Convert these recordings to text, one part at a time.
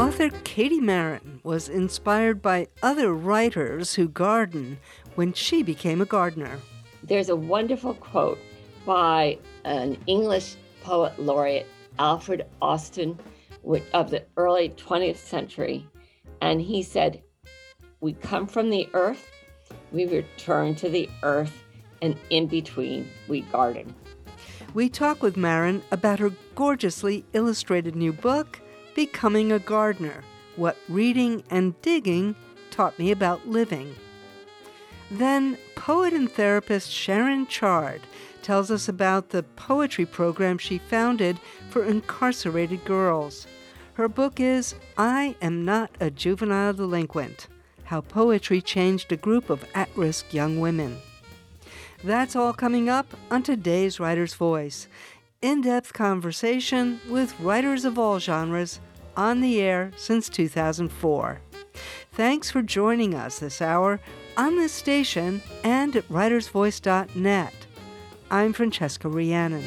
Author Katie Marin was inspired by other writers who garden when she became a gardener. There's a wonderful quote by an English poet laureate, Alfred Austin, of the early 20th century. And he said, "We come from the earth, we return to the earth, and in between we garden." We talk with Marin about her gorgeously illustrated new book, Becoming a Gardener, What Reading and Digging Taught Me About Living. Then, poet and therapist Sharon Chard tells us about the poetry program she founded for incarcerated girls. Her book is I Am Not a Juvenile Delinquent, How Poetry Changed a Group of At-Risk Young Women. That's all coming up on today's Writer's Voice. In-depth conversation with writers of all genres on the air since 2004. Thanks for joining us this hour on this station and at writersvoice.net. I'm Francesca Rhiannon.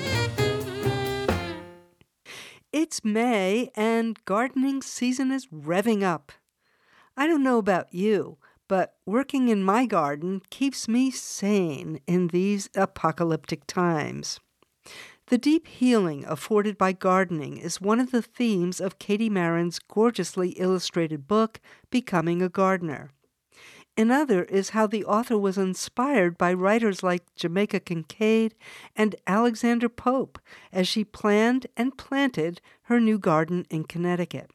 It's May and gardening season is revving up. I don't know about you, but working in my garden keeps me sane in these apocalyptic times. The deep healing afforded by gardening is one of the themes of Katie Marin's gorgeously illustrated book, Becoming a Gardener. Another is how the author was inspired by writers like Jamaica Kincaid and Alexander Pope as she planned and planted her new garden in Connecticut.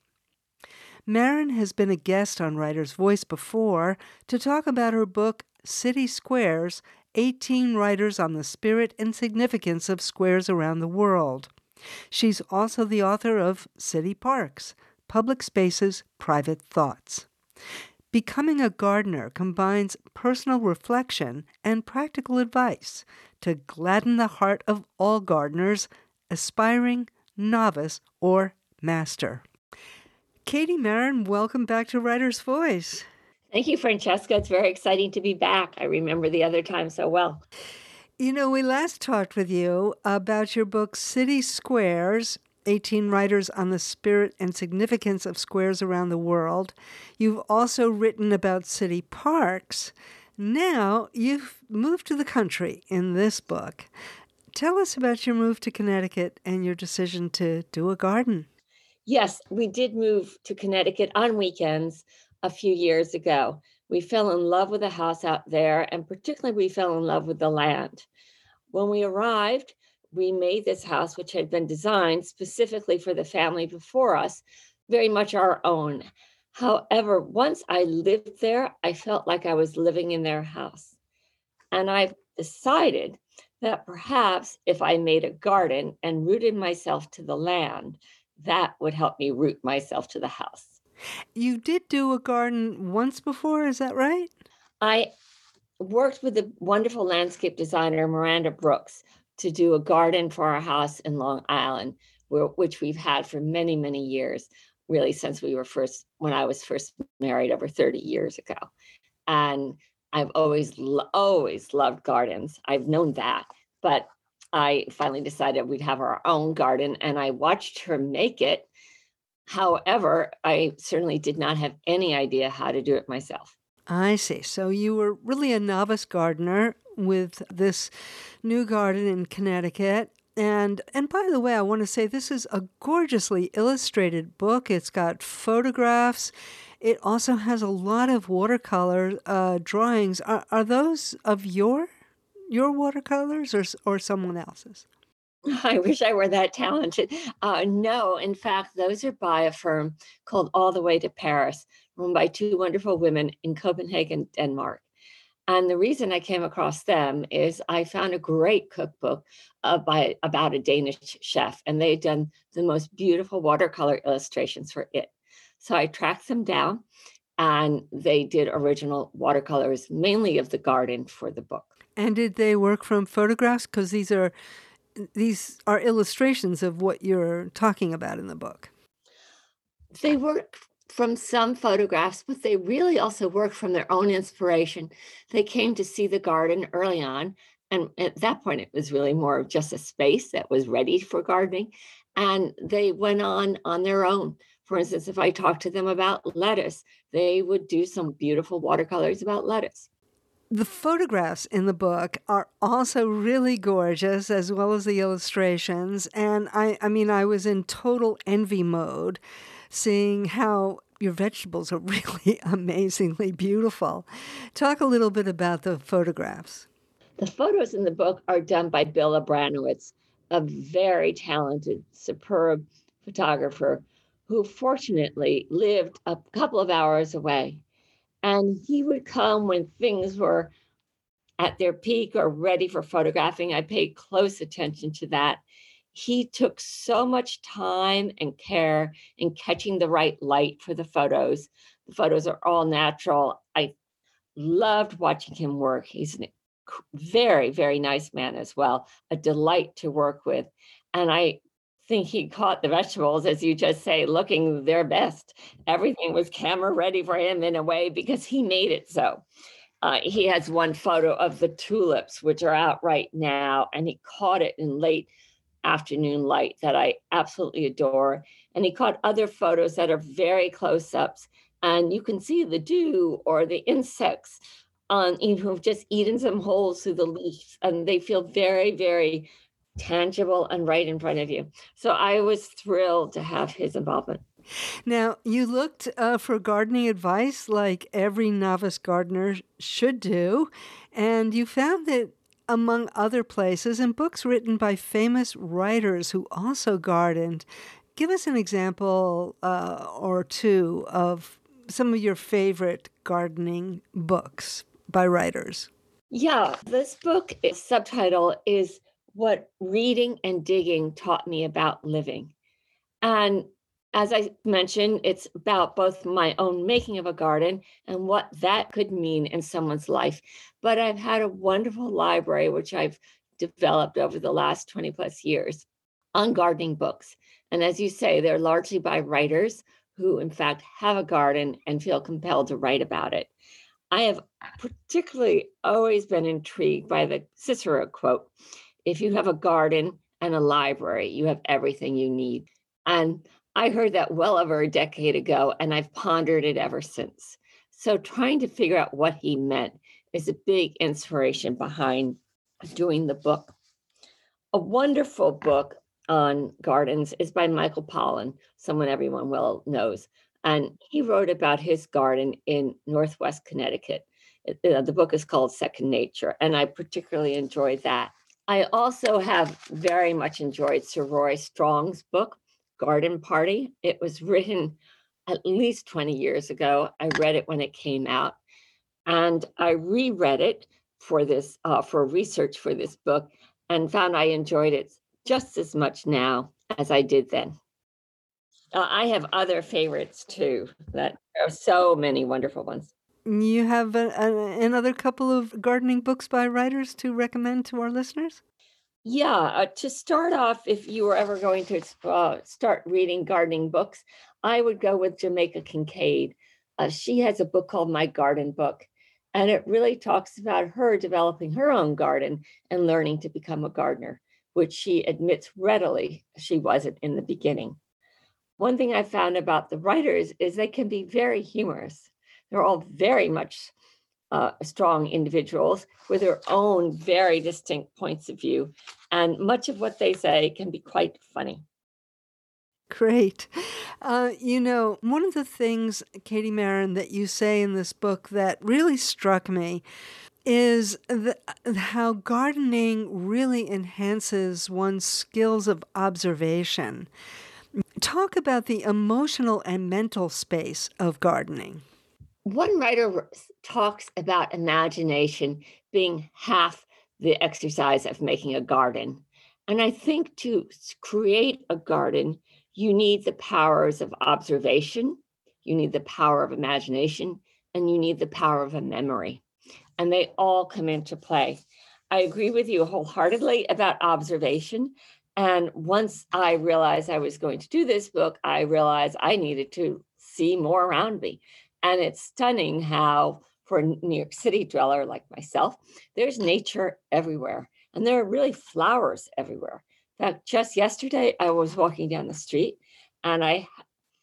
Marin has been a guest on Writer's Voice before to talk about her book, City Squares, 18 Writers on the Spirit and Significance of Squares Around the World. She's also the author of City Parks, Public Spaces, Private Thoughts. Becoming a Gardener combines personal reflection and practical advice to gladden the heart of all gardeners, aspiring, novice, or master. Katie Marin, welcome back to Writer's Voice. Thank you, Francesca. It's very exciting to be back. I remember the other time so well. You know, we last talked with you about your book, City Squares, 18 Writers on the Spirit and Significance of Squares Around the World. You've also written about city parks. Now you've moved to the country in this book. Tell us about your move to Connecticut and your decision to do a garden. Yes, we did move to Connecticut on weekends a few years ago. We fell in love with the house out there, and particularly we fell in love with the land. When we arrived, we made this house, which had been designed specifically for the family before us, very much our own. However, once I lived there, I felt like I was living in their house. And I've decided that perhaps if I made a garden and rooted myself to the land, that would help me root myself to the house. You did do a garden once before, is that right? I worked with the wonderful landscape designer, Miranda Brooks, to do a garden for our house in Long Island, which we've had for many, many years, really since when I was first married over 30 years ago. And I've always loved gardens. I've known that, but I finally decided we'd have our own garden, and I watched her make it. However, I certainly did not have any idea how to do it myself. I see. So you were really a novice gardener with this new garden in Connecticut. And by the way, I want to say this is a gorgeously illustrated book. It's got photographs. It also has a lot of watercolor drawings. Are those of your watercolors or someone else's? I wish I were that talented. No, in fact, those are by a firm called All the Way to Paris, run by two wonderful women in Copenhagen, Denmark. And the reason I came across them is I found a great cookbook about a Danish chef, and they had done the most beautiful watercolor illustrations for it. So I tracked them down, and they did original watercolors, mainly of the garden for the book. And did they work from photographs? Because these are illustrations of what you're talking about in the book. They work from some photographs, but they really also work from their own inspiration. They came to see the garden early on, and at that point, it was really more of just a space that was ready for gardening. And they went on their own For instance, if I talked to them about lettuce, they would do some beautiful watercolors about lettuce. The photographs in the book are also really gorgeous, as well as the illustrations. And I mean, I was in total envy mode seeing how your vegetables are really amazingly beautiful. Talk a little bit about the photographs. The photos in the book are done by Bill Abranowitz, a very talented, superb photographer who fortunately lived a couple of hours away. And he would come when things were at their peak or ready for photographing. I paid close attention to that. He took so much time and care in catching the right light for the photos. The photos are all natural. I loved watching him work. He's a very, very nice man as well, a delight to work with. And I think he caught the vegetables, as you just say, looking their best. Everything was camera ready for him in a way because he made it so. He has one photo of the tulips, which are out right now, and he caught it in late afternoon light that I absolutely adore. And he caught other photos that are very close ups, and you can see the dew or the insects on who've just eaten some holes through the leaves, and they feel very, very tangible and right in front of you. So I was thrilled to have his involvement. Now, you looked for gardening advice like every novice gardener should do, and you found it among other places in books written by famous writers who also gardened. Give us an example or two of some of your favorite gardening books by writers. Yeah, this book, its subtitle is What Reading and Digging Taught Me About Living. And as I mentioned, it's about both my own making of a garden and what that could mean in someone's life. But I've had a wonderful library, which I've developed over the last 20 plus years on gardening books. And as you say, they're largely by writers who, in fact, have a garden and feel compelled to write about it. I have particularly always been intrigued by the Cicero quote: if you have a garden and a library, you have everything you need. And I heard that well over a decade ago, and I've pondered it ever since. So trying to figure out what he meant is a big inspiration behind doing the book. A wonderful book on gardens is by Michael Pollan, someone everyone well knows. And he wrote about his garden in Northwest Connecticut. The book is called Second Nature, and I particularly enjoyed that. I also have very much enjoyed Sir Roy Strong's book, Garden Party. It was written at least 20 years ago. I read it when it came out, and I reread it for research for this book, and found I enjoyed it just as much now as I did then. I have other favorites too. That there are so many wonderful ones. You have another couple of gardening books by writers to recommend to our listeners? Yeah, to start off, if you were ever going to start reading gardening books, I would go with Jamaica Kincaid. She has a book called My Garden Book, and it really talks about her developing her own garden and learning to become a gardener, which she admits readily she wasn't in the beginning. One thing I found about the writers is they can be very humorous. They're all very much strong individuals with their own very distinct points of view. And much of what they say can be quite funny. Great. One of the things, Katie Marin, that you say in this book that really struck me is how gardening really enhances one's skills of observation. Talk about the emotional and mental space of gardening. One writer talks about imagination being half the exercise of making a garden. And I think to create a garden, you need the powers of observation, you need the power of imagination, and you need the power of a memory. And they all come into play. I agree with you wholeheartedly about observation. And once I realized I was going to do this book, I realized I needed to see more around me. And it's stunning how, for a New York City dweller like myself, there's nature everywhere. And there are really flowers everywhere. In fact, just yesterday, I was walking down the street and I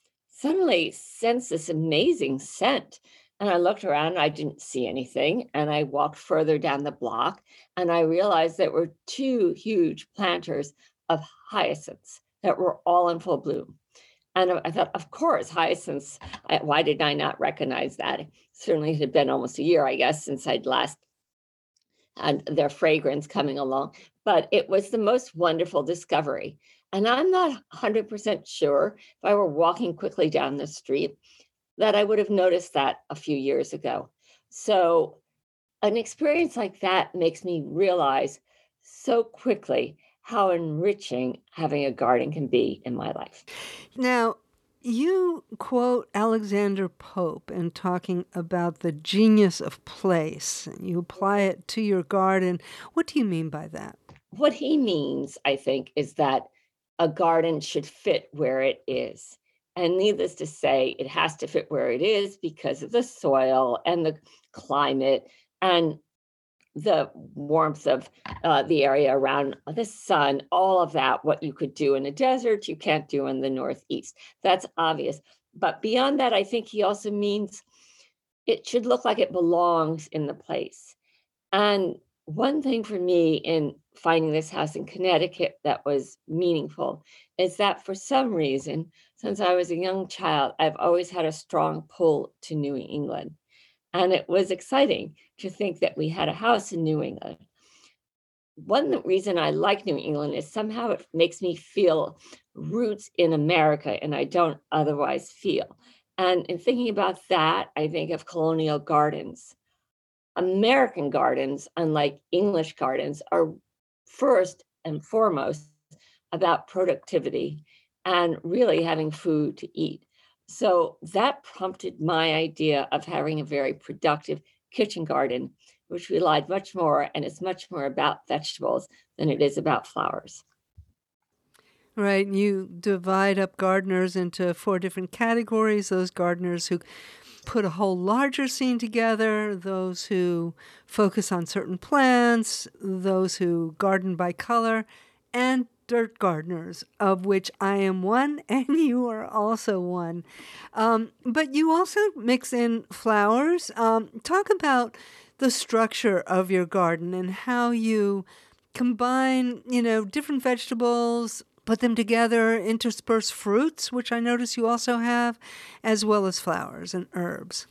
suddenly sensed this amazing scent. And I looked around and I didn't see anything. And I walked further down the block and I realized there were two huge planters of hyacinths that were all in full bloom. And I thought, of course, hyacinths. Why did I not recognize that? Certainly, it had been almost a year, I guess, since I'd last had their fragrance coming along. But it was the most wonderful discovery. And I'm not 100% sure if I were walking quickly down the street that I would have noticed that a few years ago. So, an experience like that makes me realize so quickly how enriching having a garden can be in my life. Now, you quote Alexander Pope in talking about the genius of place, and you apply it to your garden. What do you mean by that? What he means, I think, is that a garden should fit where it is. And needless to say, it has to fit where it is because of the soil and the climate and the warmth of the area around the sun, all of that, what you could do in a desert, you can't do in the Northeast. That's obvious. But beyond that, I think he also means it should look like it belongs in the place. And one thing for me in finding this house in Connecticut that was meaningful is that for some reason, since I was a young child, I've always had a strong pull to New England. And it was exciting to think that we had a house in New England. One reason I like New England is somehow it makes me feel roots in America, and I don't otherwise feel. And in thinking about that, I think of colonial gardens. American gardens, unlike English gardens, are first and foremost about productivity and really having food to eat. So that prompted my idea of having a very productive kitchen garden, which relied much more and is much more about vegetables than it is about flowers. Right, you divide up gardeners into 4 different categories: those gardeners who put a whole larger scene together, those who focus on certain plants, those who garden by color, and dirt gardeners, of which I am one and you are also one. But you also mix in flowers. Talk about the structure of your garden and how you combine, different vegetables, put them together, intersperse fruits, which I notice you also have, as well as flowers and herbs.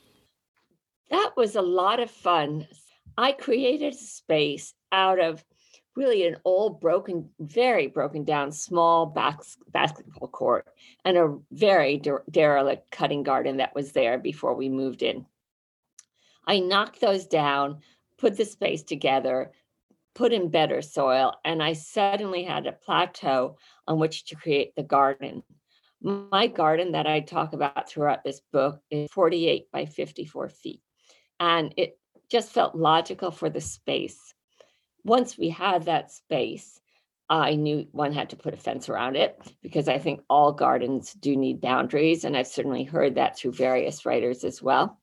That was a lot of fun. I created a space out of really an old, broken, very broken down small basketball court and a very derelict cutting garden that was there before we moved in. I knocked those down, put the space together, put in better soil, and I suddenly had a plateau on which to create the garden. My garden that I talk about throughout this book is 48 by 54 feet. And it just felt logical for the space. Once we had that space, I knew one had to put a fence around it because I think all gardens do need boundaries. And I've certainly heard that through various writers as well.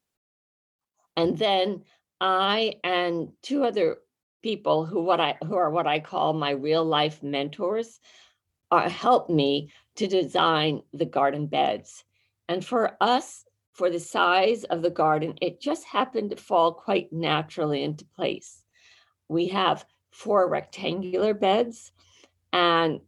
And then I and two other people who are what I call my real life mentors helped me to design the garden beds. And for us, for the size of the garden, it just happened to fall quite naturally into place. We have 4 rectangular beds and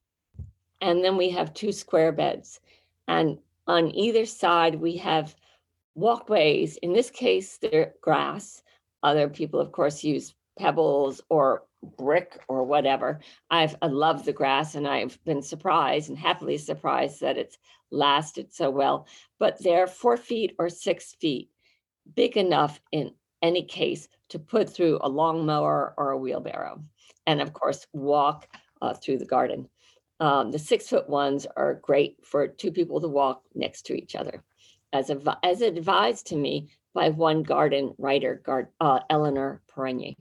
then we have 2 square beds. And on either side we have walkways. In this case, they're grass. Other people, of course, use pebbles or brick or whatever. I love the grass, and I've been surprised and happily surprised that it's lasted so well. But they're 4 feet or 6 feet, big enough in any case to put through a lawnmower or a wheelbarrow, and of course, walk through the garden. The 6 foot ones are great for 2 people to walk next to each other, as advised to me by one garden writer, Eleanor Perenier.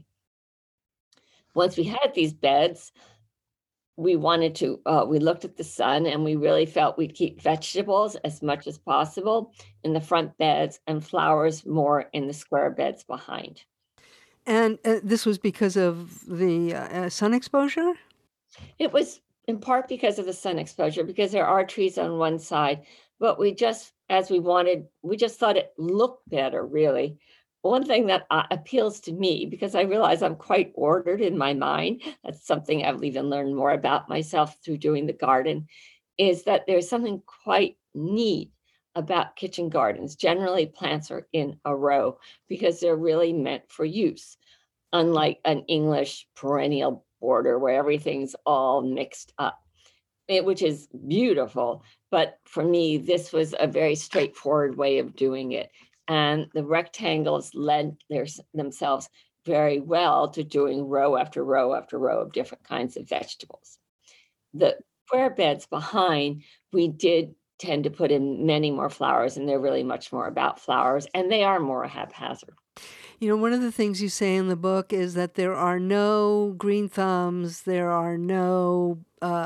Once we had these beds, we looked at the sun and we really felt we'd keep vegetables as much as possible in the front beds and flowers more in the square beds behind. And this was because of the sun exposure? It was in part because of the sun exposure, because there are trees on one side, but we just thought it looked better, really. One thing that appeals to me, because I realize I'm quite ordered in my mind, that's something I've even learned more about myself through doing the garden, is that there's something quite neat about kitchen gardens. Generally, plants are in a row because they're really meant for use, unlike an English perennial border where everything's all mixed up, which is beautiful. But for me, this was a very straightforward way of doing it. And the rectangles lend themselves very well to doing row after row after row of different kinds of vegetables. The square beds behind, we did tend to put in many more flowers, and they're really much more about flowers, and they are more haphazard. You know, one of the things you say in the book is that there are no green thumbs, there are no,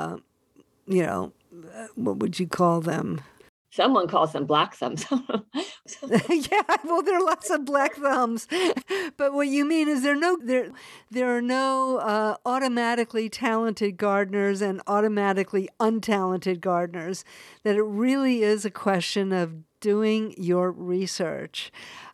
what would you call them? Someone calls them black thumbs. Yeah, well, there are lots of black thumbs, but what you mean is there are no automatically talented gardeners and automatically untalented gardeners. That it really is a question of doing your research.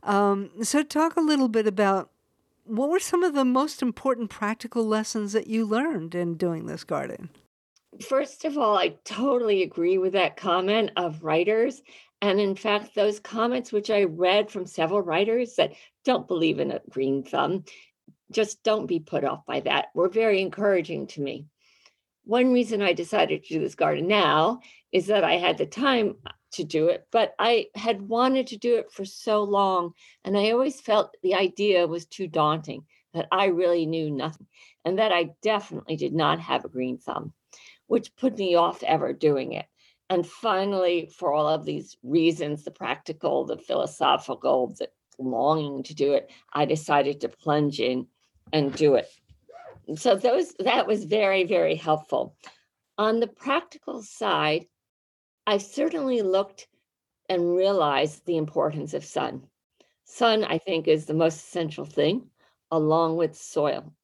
So, talk a little bit about what were some of the most important practical lessons that you learned in doing this garden. First of all, I totally agree with that comment of writers. And in fact, those comments, which I read from several writers that don't believe in a green thumb, just don't be put off by that, were very encouraging to me. One reason I decided to do this garden now is that I had the time to do it, but I had wanted to do it for so long. And I always felt the idea was too daunting, that I really knew nothing, and that I definitely did not have a green thumb, which put me off ever doing it. And finally, for all of these reasons, the practical, the philosophical, the longing to do it, I decided to plunge in and do it. So that was very, very helpful. On the practical side, I certainly looked and realized the importance of sun. Sun, I think, is the most essential thing, along with soil.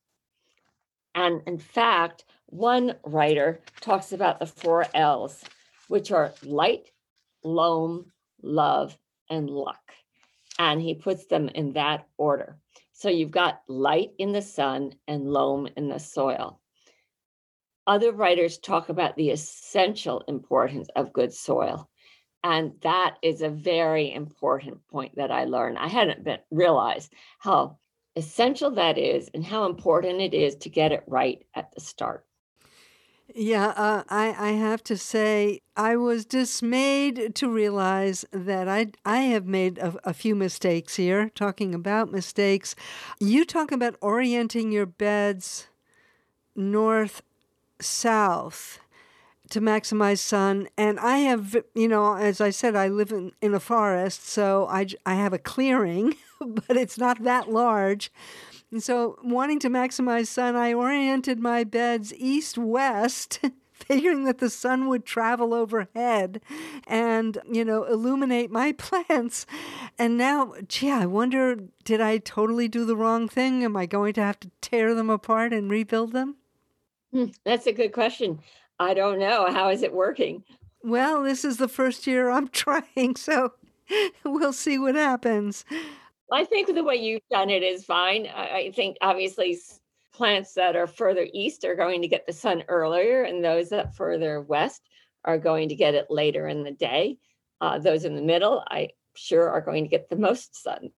And in fact, one writer talks about the 4 L's, which are light, loam, love, and luck. And he puts them in that order. So you've got light in the sun and loam in the soil. Other writers talk about the essential importance of good soil. And that is a very important point that I learned. I hadn't realized how essential that is and how important it is to get it right at the start. Yeah, I have to say, I was dismayed to realize that I have made a few mistakes here. Talking about mistakes, you talk about orienting your beds north south to maximize sun. And I have, as I said, I live in a forest, so I have a clearing, but it's not that large. And so, wanting to maximize sun, I oriented my beds east-west, figuring that the sun would travel overhead and, illuminate my plants. And now, gee, I wonder, did I totally do the wrong thing? Am I going to have to tear them apart and rebuild them? That's a good question. I don't know. How is it working? Well, this is the first year I'm trying, so we'll see what happens. I think the way you've done it is fine. I think obviously plants that are further east are going to get the sun earlier, and those that further west are going to get it later in the day. Those in the middle, I sure are going to get the most sun.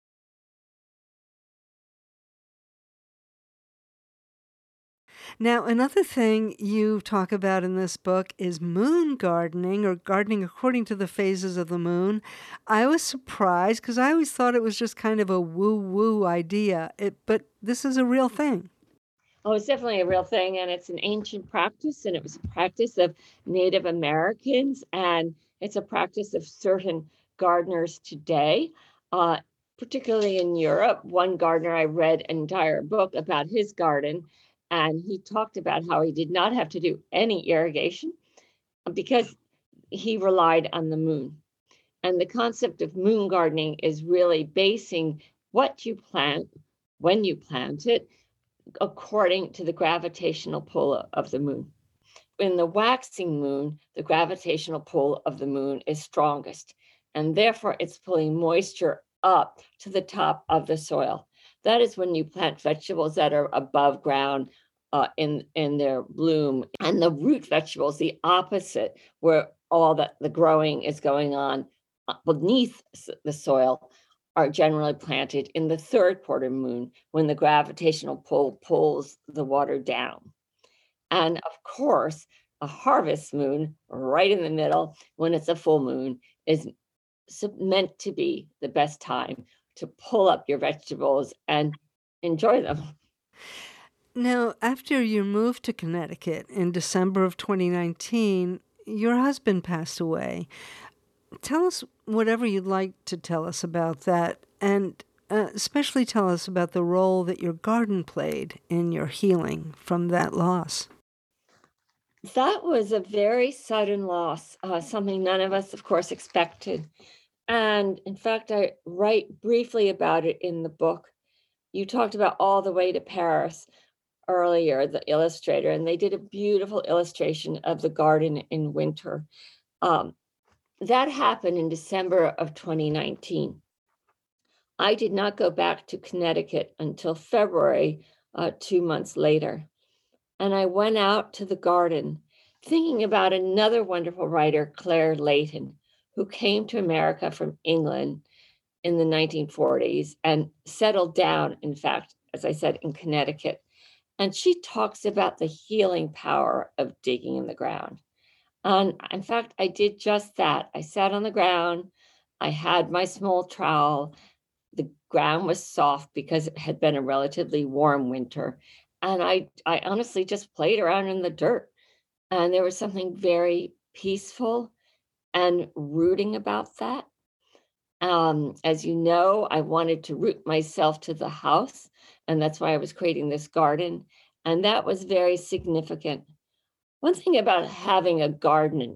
Now, another thing you talk about in this book is moon gardening, or gardening according to the phases of the moon. I was surprised because I always thought it was just kind of a woo-woo idea, but this is a real thing. Oh, it's definitely a real thing, and it's an ancient practice, and it was a practice of Native Americans, and it's a practice of certain gardeners today, particularly in Europe. One gardener, I read an entire book about his garden, and he talked about how he did not have to do any irrigation because he relied on the moon. And the concept of moon gardening is really basing what you plant, when you plant it, according to the gravitational pull of the moon. in the waxing moon, the gravitational pull of the moon is strongest, and therefore it's pulling moisture up to the top of the soil. That is when you plant vegetables that are above ground in their bloom, and the root vegetables, the opposite, where all the growing is going on beneath the soil, are generally planted in the third quarter moon when the gravitational pull pulls the water down. And of course, a harvest moon right in the middle, when it's a full moon, is meant to be the best time to pull up your vegetables and enjoy them. Now, after you moved to Connecticut in December of 2019, your husband passed away. Tell us whatever you'd like to tell us about that, and especially tell us about the role that your garden played in your healing from that loss. That was a very sudden loss, something none of us, of course, expected. And in fact, I write briefly about it in the book. You talked about All the Way to Paris earlier, the illustrator, and they did a beautiful illustration of the garden in winter. That happened in December of 2019. I did not go back to Connecticut until February, 2 months later. And I went out to the garden thinking about another wonderful writer, Claire Leighton, who came to America from England in the 1940s and settled down, in fact, as I said, in Connecticut. And she talks about the healing power of digging in the ground. And in fact, I did just that. I sat on the ground. I had my small trowel. The ground was soft because it had been a relatively warm winter. And I honestly just played around in the dirt. And there was something very peaceful and rooting about that. As you know, I wanted to root myself to the house, and that's why I was creating this garden. And that was very significant. One thing about having a garden,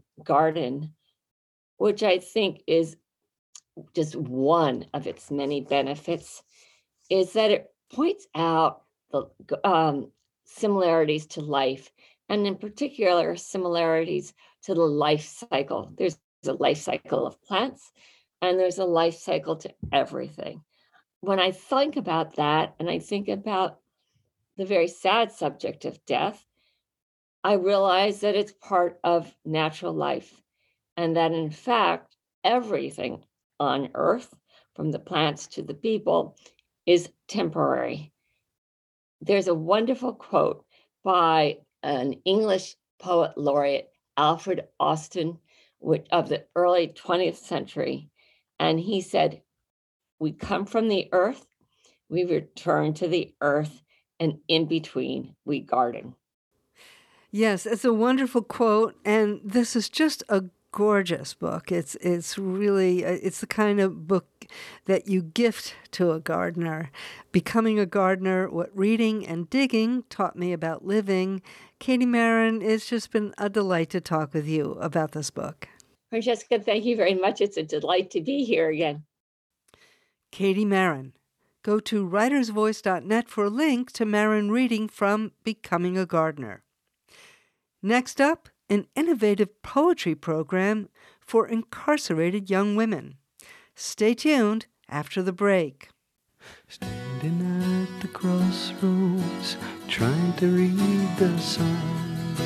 which I think is just one of its many benefits, is that it points out the similarities to life, and in particular, similarities to the life cycle. There's a life cycle of plants, and there's a life cycle to everything. When I think about that, and I think about the very sad subject of death, I realize that it's part of natural life, and that in fact, everything on earth, from the plants to the people, is temporary. There's a wonderful quote by an English poet laureate, Alfred Austin, of the early 20th century. And he said, "We come from the earth, we return to the earth, and in between, we garden." Yes, it's a wonderful quote, and this is just a gorgeous book. It's really it's the kind of book that you gift to a gardener. Becoming a Gardener: What Reading and Digging Taught Me About Living. Katie Marin, it's just been a delight to talk with you about this book. Francesca, thank you very much. It's a delight to be here again. Katie Marin. Go to writersvoice.net for a link to Marin reading from Becoming a Gardener. Next up, an innovative poetry program for incarcerated young women. Stay tuned after the break. Standing at the crossroads, trying to read the signs,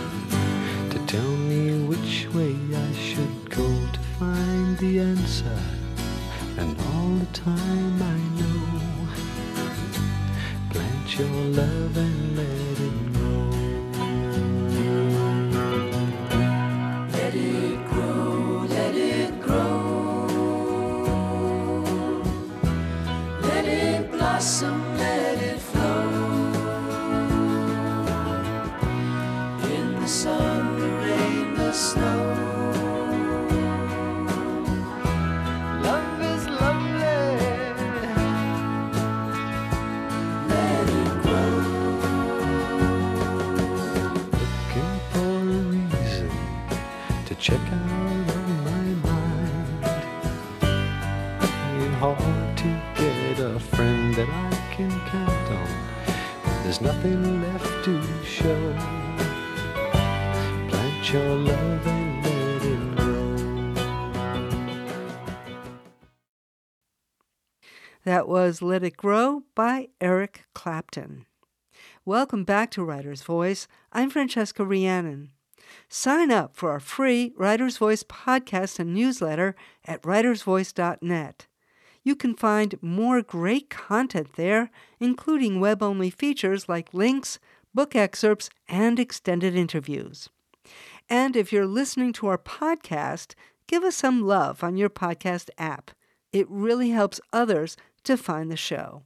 to tell me which way I should go to find the answer. And all the time I know, plant your love and let it grow. Let it grow, let it grow. Let it blossom, let it flow. In the sun, the rain, the snow. Love is lovely. Let it grow. Looking for a reason to check out of my mind. It's hard to get a friend that I can count on. There's nothing left to show. Get your love and let it grow. That was Let It Grow by Eric Clapton. Welcome back to Writer's Voice. I'm Francesca Rhiannon. Sign up for our free Writer's Voice podcast and newsletter at writersvoice.net. You can find more great content there, including web-only features like links, book excerpts, and extended interviews. And if you're listening to our podcast, give us some love on your podcast app. It really helps others to find the show.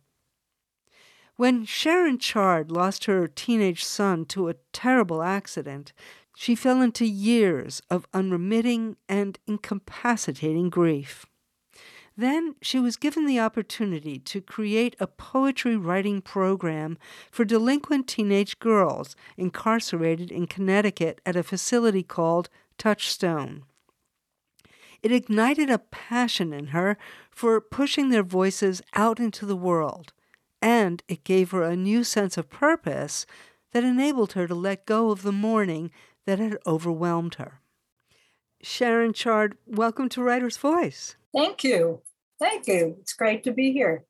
When Sharon Chard lost her teenage son to a terrible accident, she fell into years of unremitting and incapacitating grief. Then she was given the opportunity to create a poetry writing program for delinquent teenage girls incarcerated in Connecticut at a facility called Touchstone. It ignited a passion in her for pushing their voices out into the world, and it gave her a new sense of purpose that enabled her to let go of the mourning that had overwhelmed her. Sharon Chard, welcome to Writer's Voice. Thank you. Thank you. It's great to be here.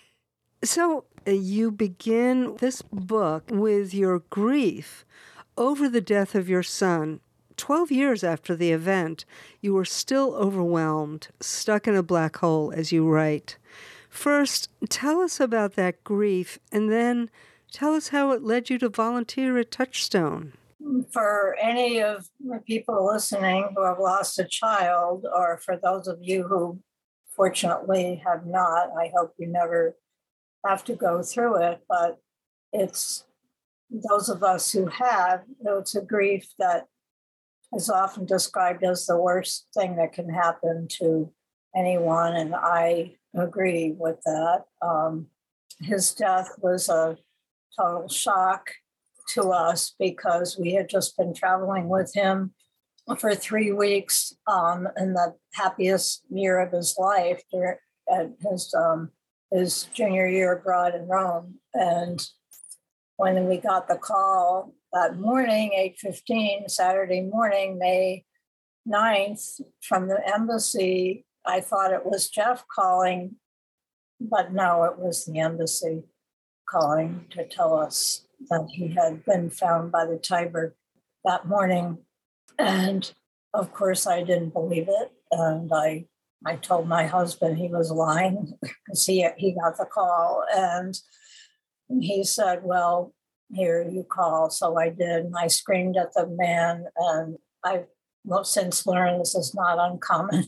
So you begin this book with your grief over the death of your son. 12 years after the event, you were still overwhelmed, stuck in a black hole, as you write. First, tell us about that grief, and then tell us how it led you to volunteer at Touchstone. For any of the people listening who have lost a child, or for those of you who fortunately have not, I hope you never have to go through it, but it's those of us who have, it's a grief that is often described as the worst thing that can happen to anyone, and I agree with that. His death was a total shock to us because we had just been traveling with him for 3 weeks in the happiest year of his life, at his junior year abroad in Rome. And when we got the call that morning, 8:15, Saturday morning, May 9th, from the embassy, I thought it was Jeff calling, but no, it was the embassy calling to tell us that he had been found by the Tiber that morning. And of course, I didn't believe it. And I told my husband he was lying because he got the call. And he said, well, here, you call. So I did. And I screamed at the man. And I've since learned this is not uncommon.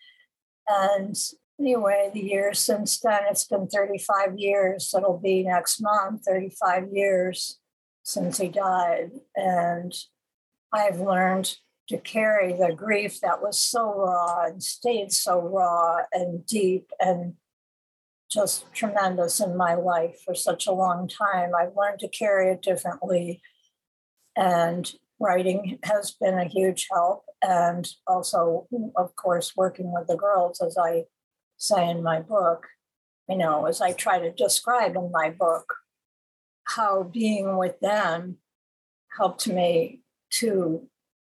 And anyway, the years since then, it's been 35 years. It'll be next month, 35 years since he died. And I've learned to carry the grief that was so raw and stayed so raw and deep and just tremendous in my life for such a long time. I've learned to carry it differently. And writing has been a huge help. And also, of course, working with the girls, as I say in my book, as I try to describe in my book, how being with them helped me to,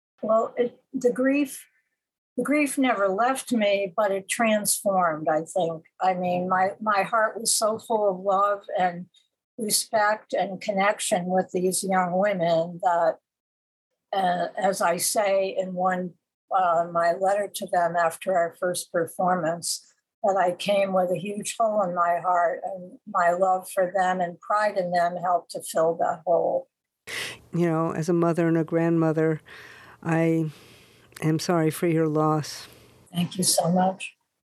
the grief never left me, but it transformed, I think. I mean, my heart was so full of love and respect and connection with these young women that, as I say in my letter to them after our first performance, that I came with a huge hole in my heart, and my love for them and pride in them helped to fill that hole. As a mother and a grandmother, I am sorry for your loss. Thank you so much.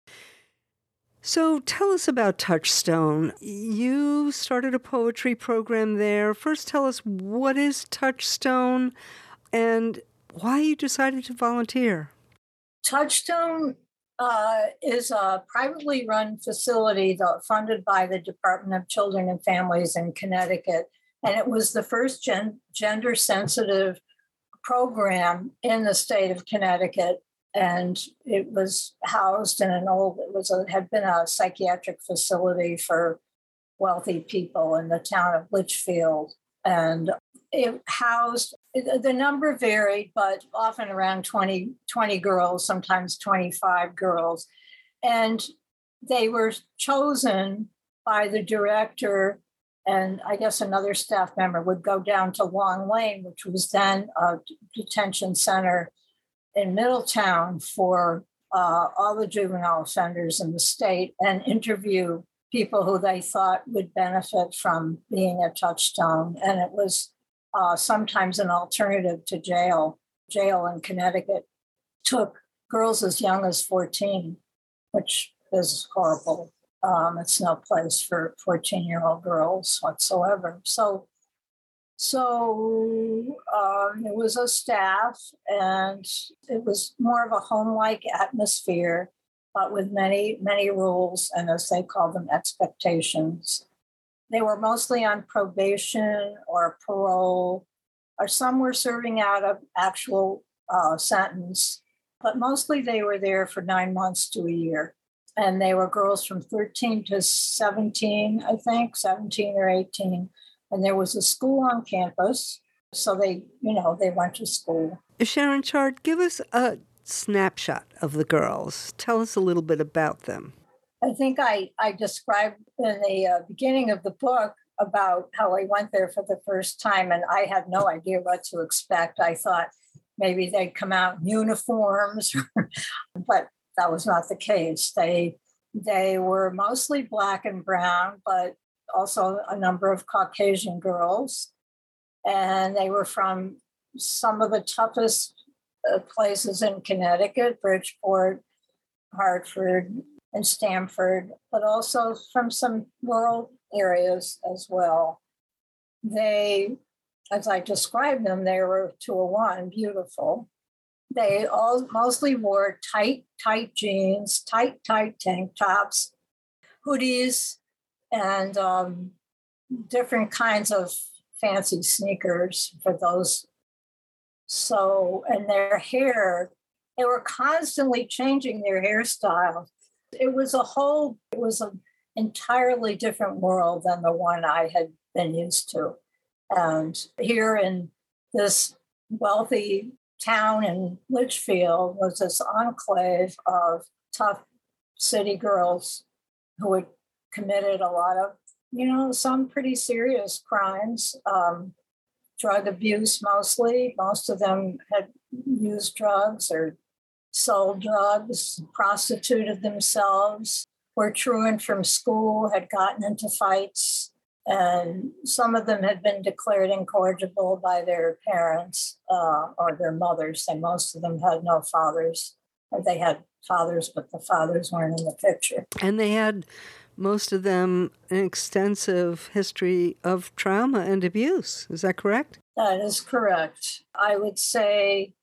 So tell us about Touchstone. You started a poetry program there. First, tell us what is Touchstone and why you decided to volunteer. Touchstone is a privately run facility funded by the Department of Children and Families in Connecticut. And it was the first gender-sensitive program in the state of Connecticut. And it was housed in had been a psychiatric facility for wealthy people in the town of Litchfield. And it housed, the number varied, but often around 20 girls, sometimes 25 girls. And they were chosen by the director, and I guess another staff member would go down to Long Lane, which was then a detention center in Middletown for all the juvenile offenders in the state, and interview people who they thought would benefit from being a Touchstone. And it was sometimes an alternative to jail. Jail in Connecticut took girls as young as 14, which is horrible. It's no place for 14-year-old girls whatsoever. So it was a staff, and it was more of a home-like atmosphere, but with many, many rules and, as they call them, expectations. They were mostly on probation or parole, or some were serving out an actual sentence, but mostly they were there for 9 months to a year. And they were girls from 13 to 17, I think, 17 or 18. And there was a school on campus. So they went to school. Sharon Chard, give us a snapshot of the girls. Tell us a little bit about them. I think I described in the beginning of the book about how I went there for the first time, and I had no idea what to expect. I thought maybe they'd come out in uniforms, but that was not the case. They were mostly Black and brown, but also a number of Caucasian girls. And they were from some of the toughest places in Connecticut, Bridgeport, Hartford, and Stamford, but also from some rural areas as well. They, as I described them, they were to a one, beautiful. They all mostly wore tight jeans, tight tank tops, hoodies, and different kinds of fancy sneakers for those. So, and their hair, they were constantly changing their hairstyle. It was an entirely different world than the one I had been used to. And here in this wealthy town in Litchfield was this enclave of tough city girls who had committed a lot of, some pretty serious crimes, drug abuse mostly. Most of them had used drugs or sold drugs, prostituted themselves, were truant from school, had gotten into fights, and some of them had been declared incorrigible by their parents or their mothers. And most of them had no fathers. Or they had fathers, but the fathers weren't in the picture. And they had, most of them, an extensive history of trauma and abuse. Is that correct? That is correct. I would say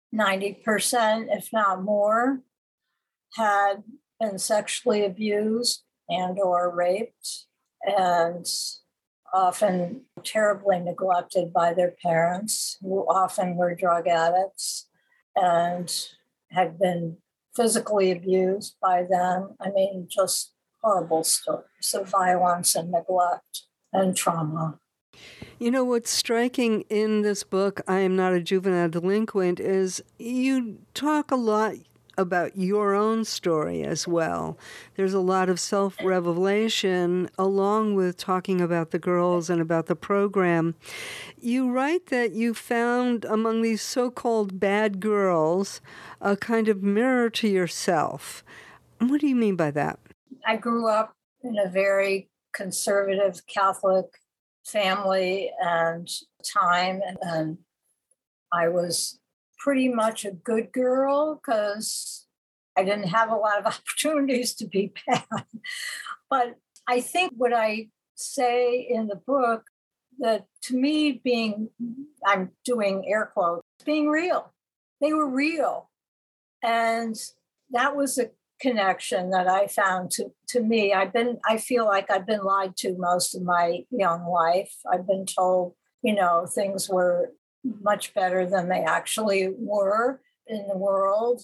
90%, if not more, had been sexually abused and or raped, and often terribly neglected by their parents, who often were drug addicts and had been physically abused by them. I mean, just horrible stories of violence and neglect and trauma. What's striking in this book, I Am Not a Juvenile Delinquent, is you talk a lot about your own story as well. There's a lot of self-revelation along with talking about the girls and about the program. You write that you found among these so-called bad girls a kind of mirror to yourself. What do you mean by that? I grew up in a very conservative Catholic family and time, and I was pretty much a good girl because I didn't have a lot of opportunities to be bad. But I think what I say in the book, that to me I'm doing air quotes, being real. They were real. And that was a connection that I found to me. I feel like I've been lied to most of my young life. I've been told, things were much better than they actually were in the world.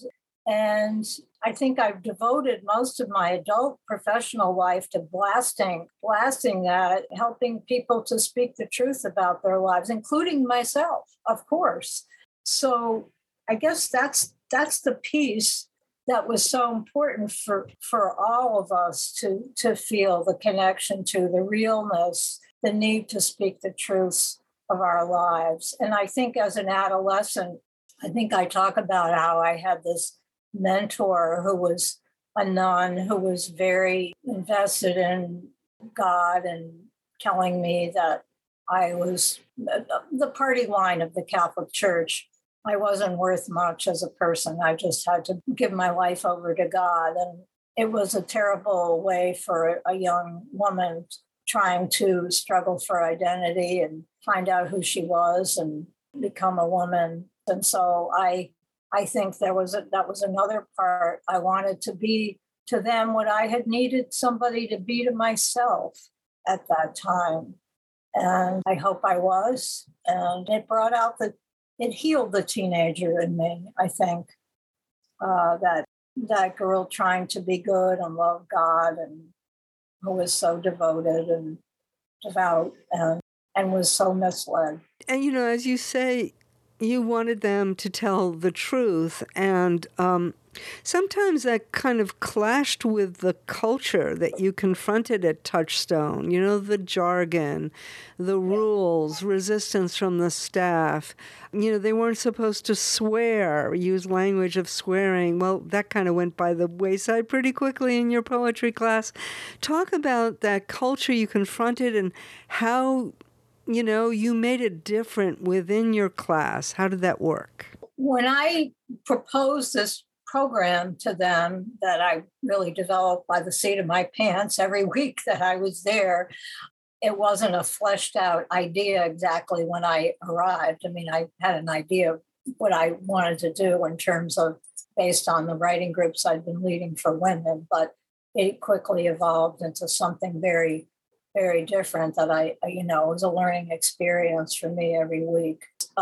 And I think I've devoted most of my adult professional life to blasting that, helping people to speak the truth about their lives, including myself, of course. So I guess that's the piece that was so important for all of us to feel the connection to the realness, the need to speak the truth of our lives. And I think as an adolescent, I think I talk about how I had this mentor who was a nun who was very invested in God and telling me that I was the party line of the Catholic Church. I wasn't worth much as a person. I just had to give my life over to God. And it was a terrible way for a young woman trying to struggle for identity and find out who she was and become a woman. And so I think that was another part. I wanted to be to them what I had needed somebody to be to myself at that time. And I hope I was. And it brought out it healed the teenager in me, I think, that girl trying to be good and love God and who was so devoted and devout and was so misled. And, as you say, you wanted them to tell the truth, and sometimes that kind of clashed with the culture that you confronted at Touchstone, the jargon, the rules, resistance from the staff. They weren't supposed to swear, use language of swearing. Well, that kind of went by the wayside pretty quickly in your poetry class. Talk about that culture you confronted and how you made it different within your class. How did that work? When I proposed this program to them that I really developed by the seat of my pants every week that I was there, it wasn't a fleshed out idea exactly when I arrived. I mean, I had an idea of what I wanted to do in terms of based on the writing groups I'd been leading for women, but it quickly evolved into something very, very different that it was a learning experience for me every week.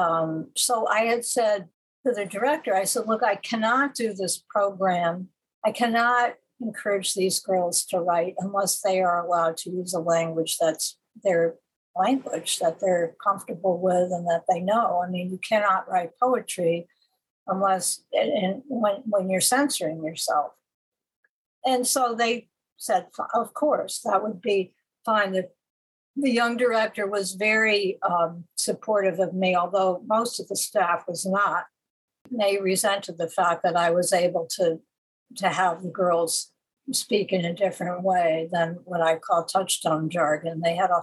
So I had said to the director, I said, look, I cannot do this program. I cannot encourage these girls to write unless they are allowed to use a language that's their language, that they're comfortable with and that they know. I mean, you cannot write poetry unless, and when you're censoring yourself. And so they said, of course, that would be fine. The young director was very supportive of me, although most of the staff was not. They resented the fact that I was able to have the girls speak in a different way than what I call Touchstone jargon. They had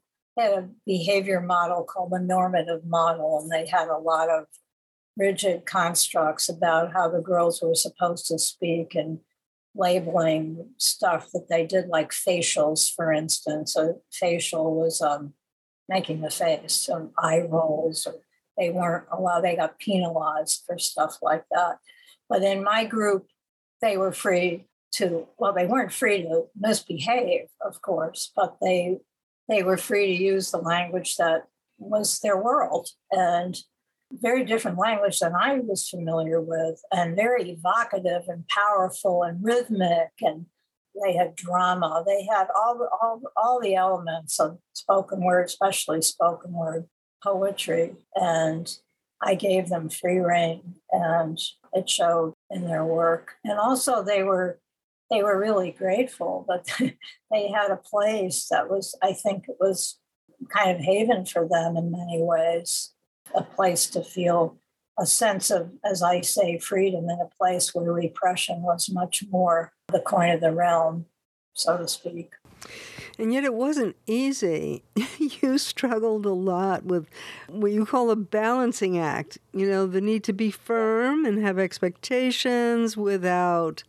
a behavior model called the normative model, and they had a lot of rigid constructs about how the girls were supposed to speak and labeling stuff that they did, like facials, for instance. A facial was making a face, eye rolls, or they weren't allowed, they got penalized for stuff like that. But in my group, they were free to, well, they weren't free to misbehave, of course, but they were free to use the language that was their world, and very different language than I was familiar with, and very evocative and powerful and rhythmic, and they had drama. They had all the elements of spoken word, especially spoken word poetry, and I gave them free rein, and it showed in their work. And also they were really grateful that they had a place that was, I think it was kind of haven for them in many ways, a place to feel a sense of, as I say, freedom in a place where repression was much more the coin of the realm, so to speak. And yet it wasn't easy. You struggled a lot with what you call a balancing act, the need to be firm and have expectations without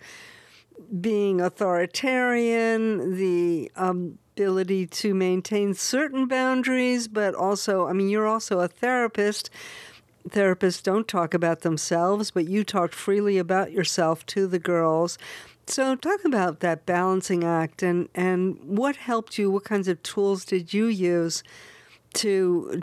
being authoritarian, the ability to maintain certain boundaries, but also, you're also a therapist. Therapists don't talk about themselves, but you talked freely about yourself to the girls. So talk about that balancing act and what helped you, what kinds of tools did you use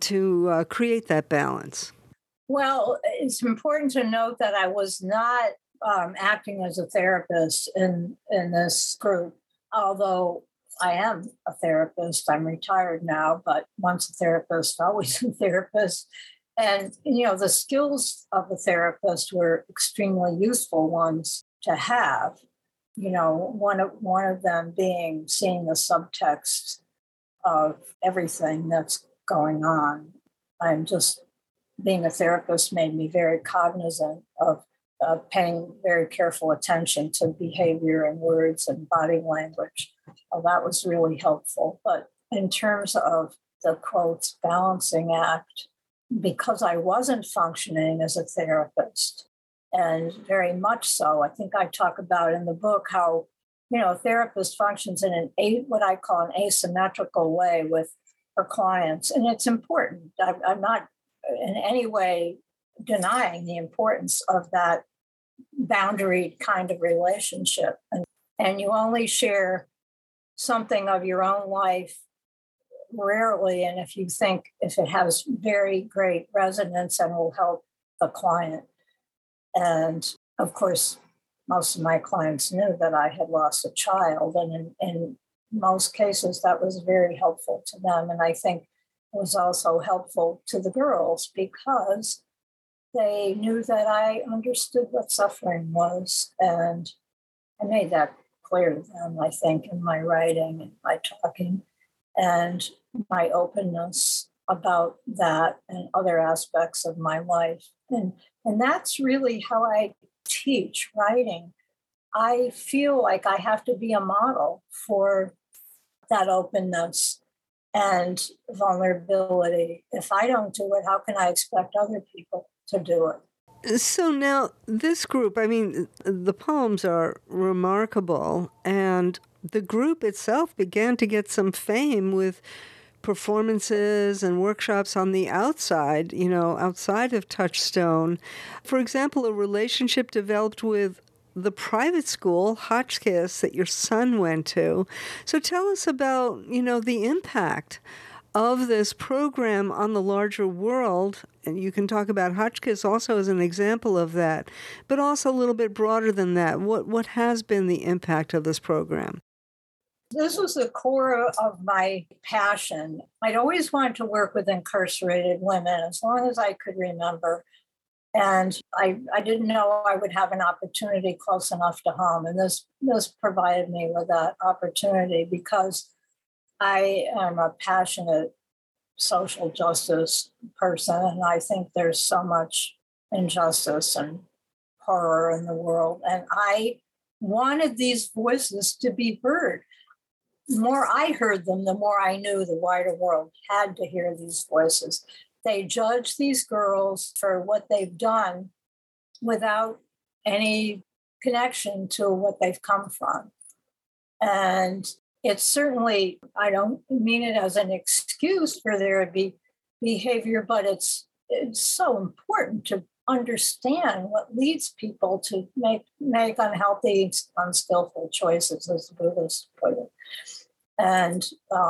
to create that balance? Well, it's important to note that I was not acting as a therapist in this group, although I am a therapist. I'm retired now, but once a therapist, always a therapist. And, the skills of a therapist were extremely useful ones to have. One of them being seeing the subtext of everything that's going on. I'm just being a therapist made me very cognizant of paying very careful attention to behavior and words and body language. That was really helpful. But in terms of the quotes balancing act, because I wasn't functioning as a therapist, and very much so, I think I talk about in the book how, a therapist functions in what I call an asymmetrical way with her clients. And it's important. I'm not in any way denying the importance of that boundaried kind of relationship. And you only share something of your own life rarely, and if it has very great resonance and will help the client. And of course, most of my clients knew that I had lost a child, and in most cases that was very helpful to them. And I think it was also helpful to the girls because they knew that I understood what suffering was. And I made that clear to them, I think, in my writing and my talking and my openness about that and other aspects of my life. And that's really how I teach writing. I feel like I have to be a model for that openness and vulnerability. If I don't do it, how can I expect other people to do it? So now this group, the poems are remarkable, and the group itself began to get some fame with performances and workshops on the outside, outside of Touchstone. For example, a relationship developed with the private school, Hotchkiss, that your son went to. So tell us about, the impact of this program on the larger world. And you can talk about Hotchkiss also as an example of that, but also a little bit broader than that. What has been the impact of this program? This was the core of my passion. I'd always wanted to work with incarcerated women as long as I could remember. And I didn't know I would have an opportunity close enough to home. And this provided me with that opportunity because I am a passionate social justice person. And I think there's so much injustice and horror in the world. And I wanted these voices to be heard. The more I heard them, the more I knew the wider world had to hear these voices. They judge these girls for what they've done without any connection to what they've come from. And it's certainly, I don't mean it as an excuse for their behavior, but it's so important to understand what leads people to make unhealthy, unskillful choices, as the Buddhists put it, and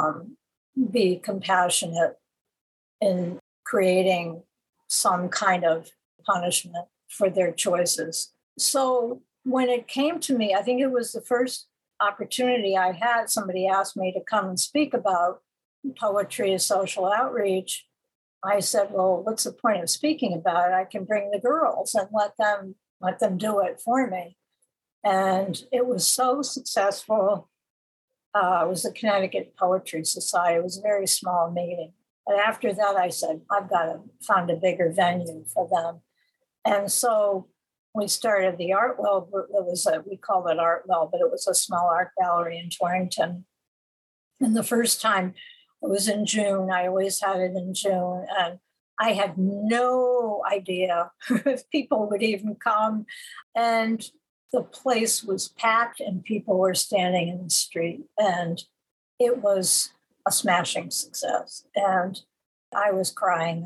be compassionate in creating some kind of punishment for their choices. So when it came to me, I think it was the first opportunity I had. Somebody asked me to come and speak about poetry as social outreach. I said, well, what's the point of speaking about it? I can bring the girls and let them do it for me. And it was so successful. It was the Connecticut Poetry Society. It was a very small meeting. But after that, I said, I've got to find a bigger venue for them. And so we started the Art Well. We called it Art Well, but it was a small art gallery in Torrington. And the first time it was in June. I always had it in June. And I had no idea if people would even come. And the place was packed and people were standing in the street. And it was a smashing success. And I was crying.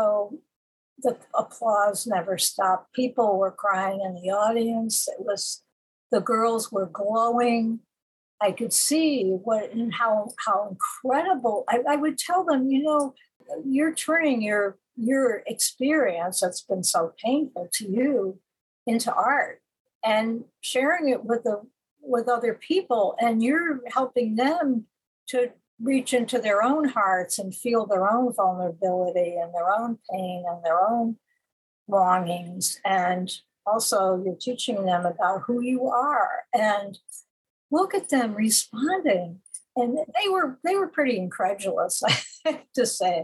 The applause never stopped. People were crying in the audience. The girls were glowing. I could see how incredible. I would tell them, you're turning your experience that's been so painful to you into art. and sharing it with other people, and you're helping them to reach into their own hearts and feel their own vulnerability and their own pain and their own longings. And also you're teaching them about who you are, and look at them responding. And they were pretty incredulous, I have to say.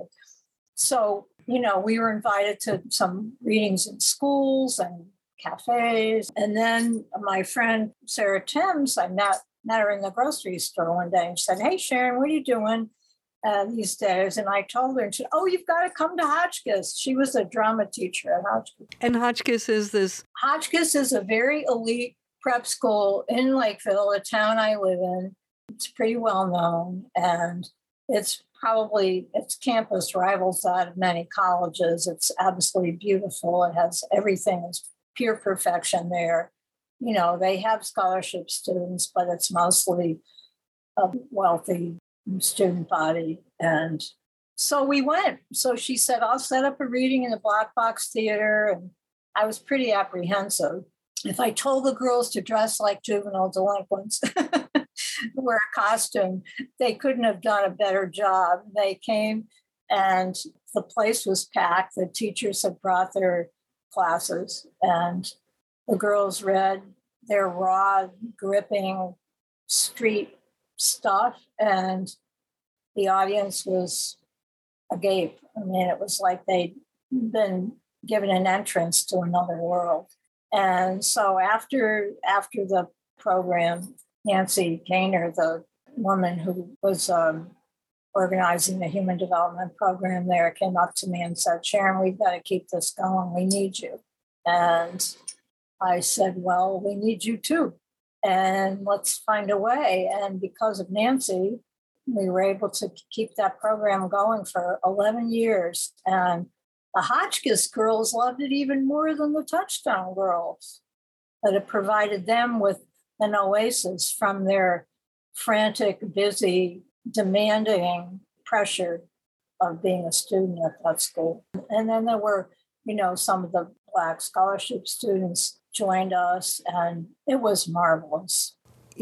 So, we were invited to some readings in schools and cafes. And then my friend Sarah Timms, I met her in the grocery store one day, and she said, "Hey, Sharon, what are you doing these days?" And I told her, and she said, "Oh, you've got to come to Hotchkiss." She was a drama teacher at Hotchkiss. And Hotchkiss is this? Hotchkiss is a very elite prep school in Lakeville, a town I live in. It's pretty well known, and its campus rivals that of many colleges. It's absolutely beautiful. It has everything. It's pure perfection there. They have scholarship students, but it's mostly a wealthy student body. And so we went. So she said, "I'll set up a reading in the Black Box Theater." And I was pretty apprehensive. If I told the girls to dress like juvenile delinquents, wear a costume, they couldn't have done a better job. They came and the place was packed. The teachers had brought their classes, and the girls read their raw, gripping street stuff, and the audience was agape. I mean, it was like they'd been given an entrance to another world. And so after the program, Nancy Gaynor, the woman who was organizing the human development program there, came up to me and said, "Sharon, we've got to keep this going. We need you." And I said, "Well, we need you too. And let's find a way." And because of Nancy, we were able to keep that program going for 11 years. And the Hotchkiss girls loved it even more than the Touchstone girls. That it provided them with an oasis from their frantic, busy, demanding pressure of being a student at that school. And then there were, some of the Black scholarship students joined us, and it was marvelous.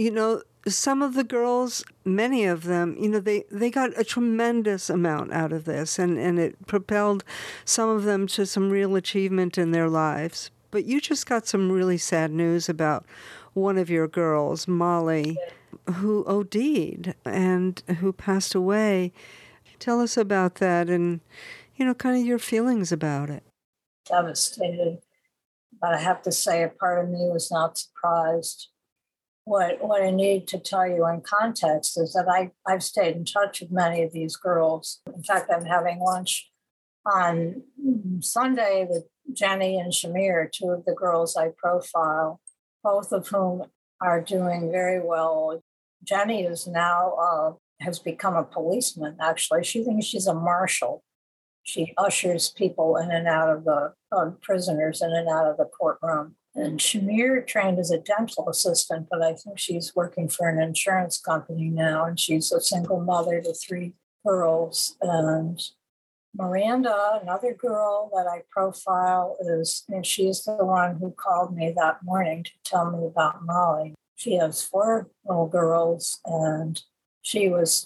Some of the girls, many of them, they got a tremendous amount out of this, and it propelled some of them to some real achievement in their lives. But you just got some really sad news about one of your girls, Molly, who OD'd and who passed away. Tell us about that and, kind of your feelings about it. Devastated. But I have to say, a part of me was not surprised. What I need to tell you in context is that I've stayed in touch with many of these girls. In fact, I'm having lunch on Sunday with Jenny and Shamir, two of the girls I profile, both of whom are doing very well. Jenny is now has become a policeman, actually. She thinks she's a marshal. She ushers people in and out of the prisoners in and out of the courtroom. And Shamir trained as a dental assistant, but I think she's working for an insurance company now, and she's a single mother to 3 girls. And Miranda, another girl that I profile, she's the one who called me that morning to tell me about Molly. She has 4 little girls, and she was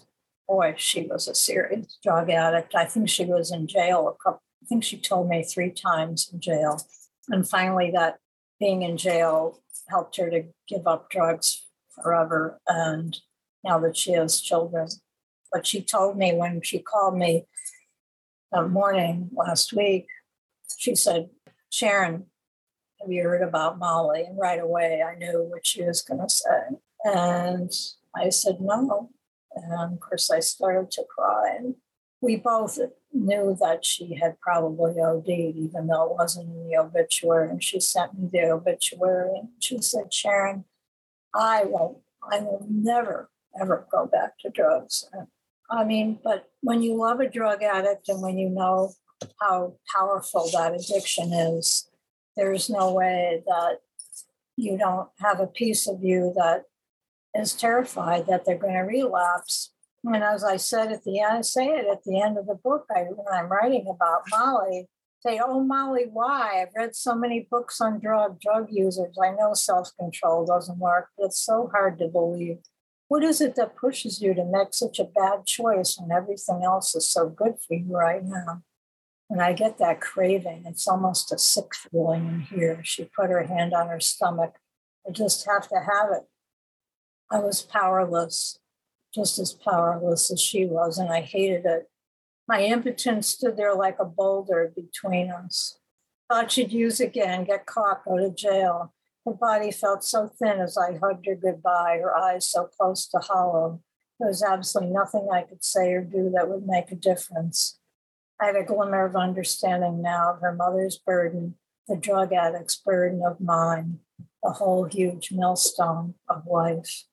a serious drug addict. I think she was in jail I think she told me 3 times in jail. And finally, that being in jail helped her to give up drugs forever. And now that she has children. But she told me when she called me that morning last week, she said, "Sharon, have you heard about Molly?" And right away, I knew what she was going to say. And I said, "No." And of course, I started to cry. And we both knew that she had probably OD'd, even though it wasn't in the obituary. And she sent me the obituary. And she said, "Sharon, I will never, ever go back to drugs." But when you love a drug addict and when you know how powerful that addiction is, there's no way that you don't have a piece of you that is terrified that they're going to relapse. And as I said at the end, I say it at the end of the book, when I'm writing about Molly, say, "Oh, Molly, why? I've read so many books on drug users. I know self-control doesn't work, but it's so hard to believe. What is it that pushes you to make such a bad choice when everything else is so good for you right now?" When I get that craving, it's almost a sick feeling in here. She put her hand on her stomach. I just have to have it. I was powerless, just as powerless as she was, and I hated it. My impotence stood there like a boulder between us. Thought she'd use again, get caught, go to jail. Her body felt so thin as I hugged her goodbye, her eyes so close to hollow. There was absolutely nothing I could say or do that would make a difference. I had a glimmer of understanding now of her mother's burden, the drug addict's burden of mine, the whole huge millstone of life.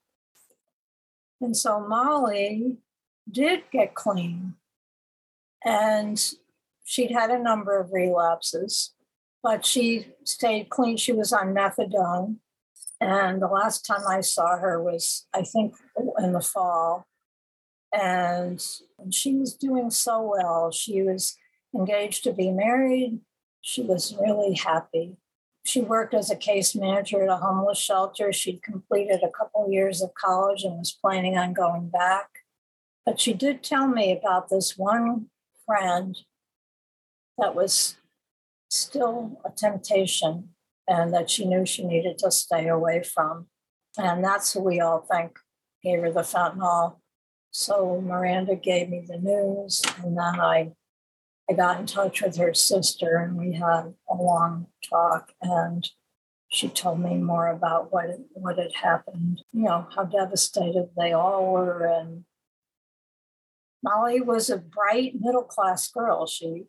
And so Molly did get clean. And she'd had a number of relapses, but she stayed clean. She was on methadone. And the last time I saw her was, I think, in the fall. And she was doing so well. She was engaged to be married. She was really happy. She worked as a case manager at a homeless shelter. She'd completed a couple years of college and was planning on going back. But she did tell me about this one friend that was still a temptation and that she knew she needed to stay away from. And that's who we all think gave her the fentanyl. So Miranda gave me the news, and then I got in touch with her sister, and we had a long talk, and she told me more about what had happened, how devastated they all were. And Molly was a bright middle-class girl.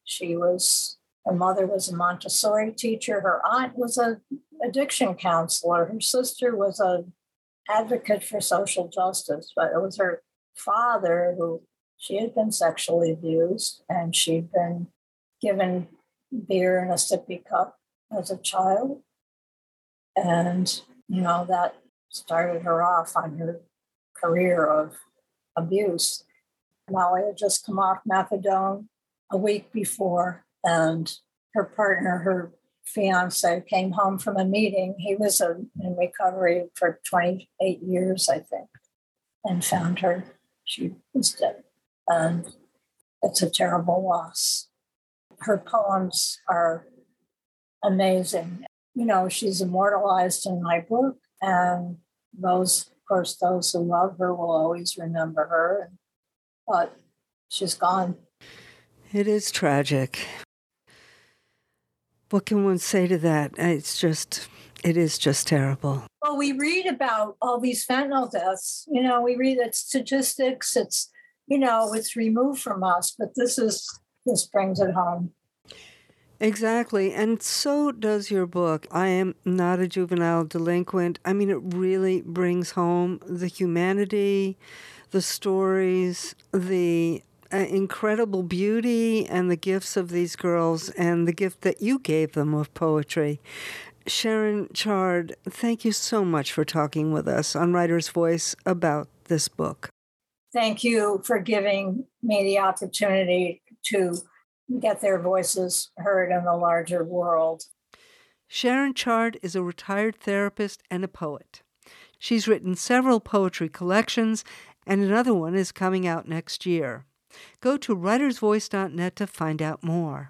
Her mother was a Montessori teacher. Her aunt was an addiction counselor. Her sister was an advocate for social justice, but it was her father who she had been sexually abused, and she'd been given beer in a sippy cup as a child. And, that started her off on her career of abuse. Molly had just come off methadone a week before, and her partner, her fiance, came home from a meeting. He was in recovery for 28 years, I think, and found her. She was dead. And it's a terrible loss. Her poems are amazing. She's immortalized in my book, and those who love her will always remember her. But she's gone. It is tragic. What can one say to that? It is just terrible. Well, we read about all these fentanyl deaths. We read that statistics. It's, it's removed from us, but this brings it home. Exactly. And so does your book. I Am Not a Juvenile Delinquent. I mean, it really brings home the humanity, the stories, the incredible beauty and the gifts of these girls, and the gift that you gave them of poetry. Sharon Chard, thank you so much for talking with us on Writer's Voice about this book. Thank you for giving me the opportunity to get their voices heard in the larger world. Sharon Chard is a retired therapist and a poet. She's written several poetry collections, and another one is coming out next year. Go to writersvoice.net to find out more.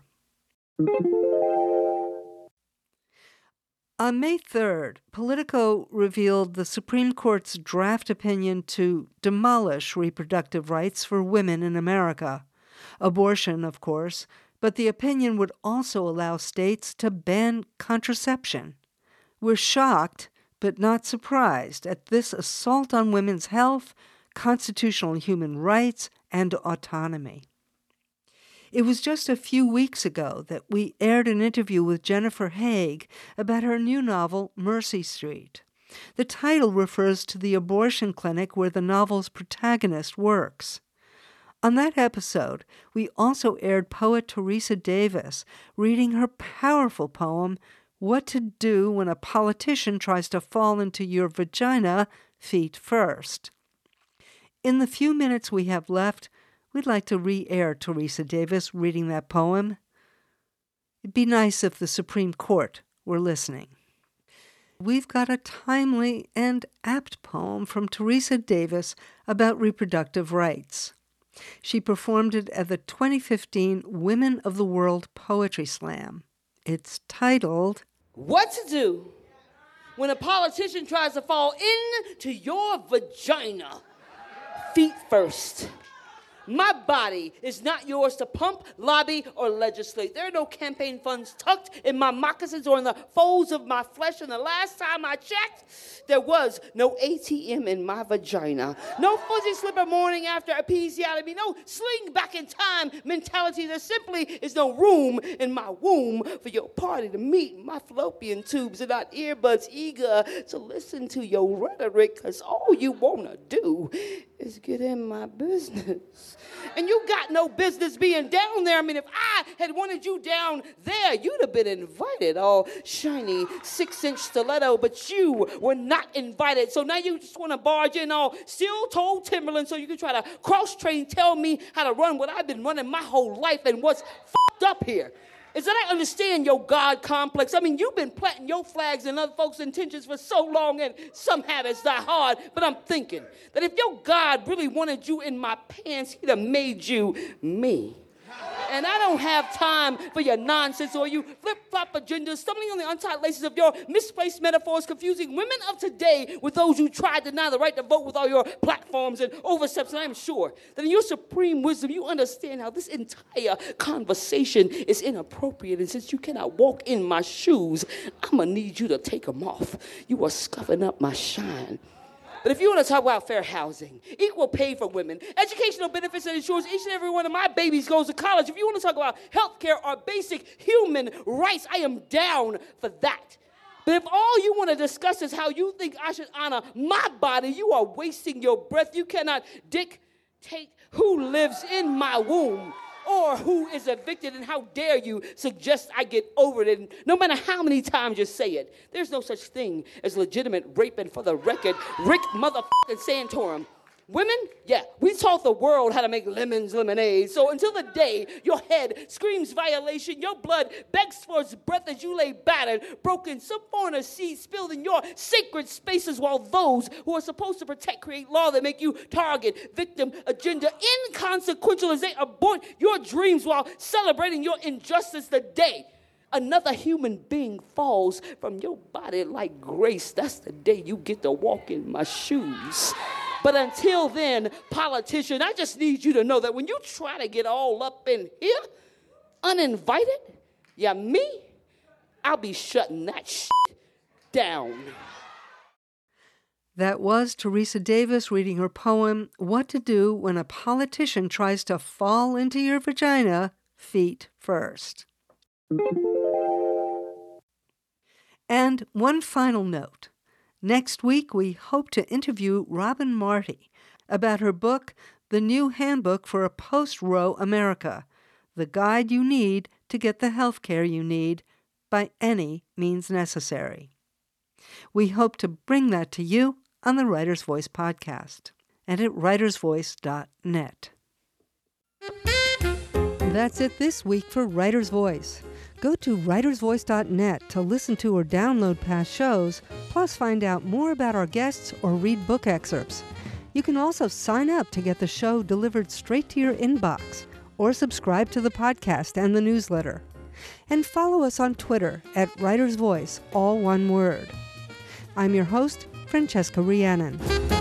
On May 3rd, Politico revealed the Supreme Court's draft opinion to demolish reproductive rights for women in America. Abortion, of course, but the opinion would also allow states to ban contraception. We're shocked, but not surprised, at this assault on women's health, constitutional human rights, and autonomy. It was just a few weeks ago that we aired an interview with Jennifer Haig about her new novel, Mercy Street. The title refers to the abortion clinic where the novel's protagonist works. On that episode, we also aired poet Teresa Davis reading her powerful poem, What to Do When a Politician Tries to Fall into Your Vagina, Feet First. In the few minutes we have left, we'd like to re-air Teresa Davis reading that poem. It'd be nice if the Supreme Court were listening. We've got a timely and apt poem from Teresa Davis about reproductive rights. She performed it at the 2015 Women of the World Poetry Slam. It's titled, What to Do When a Politician Tries to Fall Into Your Vagina. Feet first. My body is not yours to pump, lobby, or legislate. There are no campaign funds tucked in my moccasins or in the folds of my flesh. And the last time I checked, there was no ATM in my vagina. No fuzzy slipper morning after episiotomy. No sling back in time mentality. There simply is no room in my womb for your party to meet. My fallopian tubes are not earbuds eager to listen to your rhetoric, because all you want to do is get in my business. And you got no business being down there. I mean, if I had wanted you down there, you'd have been invited, all shiny 6-inch stiletto, but you were not invited. So now you just want to barge in all steel-toed Timberland so you can try to cross-train, tell me how to run what I've been running my whole life. And what's fucked up here is that I understand your God complex. I mean, you've been planting your flags and other folks' intentions for so long, and some habits die hard. But I'm thinking that if your God really wanted you in my pants, he'd have made you me. And I don't have time for your nonsense or you flip-flop agendas, stumbling on the untied laces of your misplaced metaphors, confusing women of today with those who tried to deny the right to vote with all your platforms and oversteps. And I'm sure that in your supreme wisdom, you understand how this entire conversation is inappropriate. And since you cannot walk in my shoes, I'm going to need you to take them off. You are scuffing up my shine. But if you want to talk about fair housing, equal pay for women, educational benefits that ensures each and every one of my babies goes to college, if you want to talk about health care or basic human rights, I am down for that. But if all you want to discuss is how you think I should honor my body, you are wasting your breath. You cannot dictate who lives in my womb or who is evicted, and how dare you suggest I get over it. And no matter how many times you say it, there's no such thing as legitimate rape. And for the record, Rick motherfucking Santorum, women, yeah, we taught the world how to make lemons lemonade. So until the day your head screams violation, your blood begs for its breath as you lay battered, broken, some foreigner seed spilled in your sacred spaces, while those who are supposed to protect create law that make you target, victim, agenda, inconsequential as they abort your dreams while celebrating your injustice. The day another human being falls from your body like grace, that's the day you get to walk in my shoes. But until then, politician, I just need you to know that when you try to get all up in here, uninvited, yeah, me, I'll be shutting that shit down. That was Teresa Davis reading her poem, What to Do When a Politician Tries to Fall Into Your Vagina, Feet First. And one final note. Next week, we hope to interview Robin Marty about her book, The New Handbook for a Post-Roe America, the guide you need to get the health care you need by any means necessary. We hope to bring that to you on the Writer's Voice podcast and at writersvoice.net. That's it this week for Writer's Voice. Go to writersvoice.net to listen to or download past shows, plus find out more about our guests or read book excerpts. You can also sign up to get the show delivered straight to your inbox, or subscribe to the podcast and the newsletter. And follow us on Twitter at Writer's Voice, all one word. I'm your host, Francesca Rhiannon.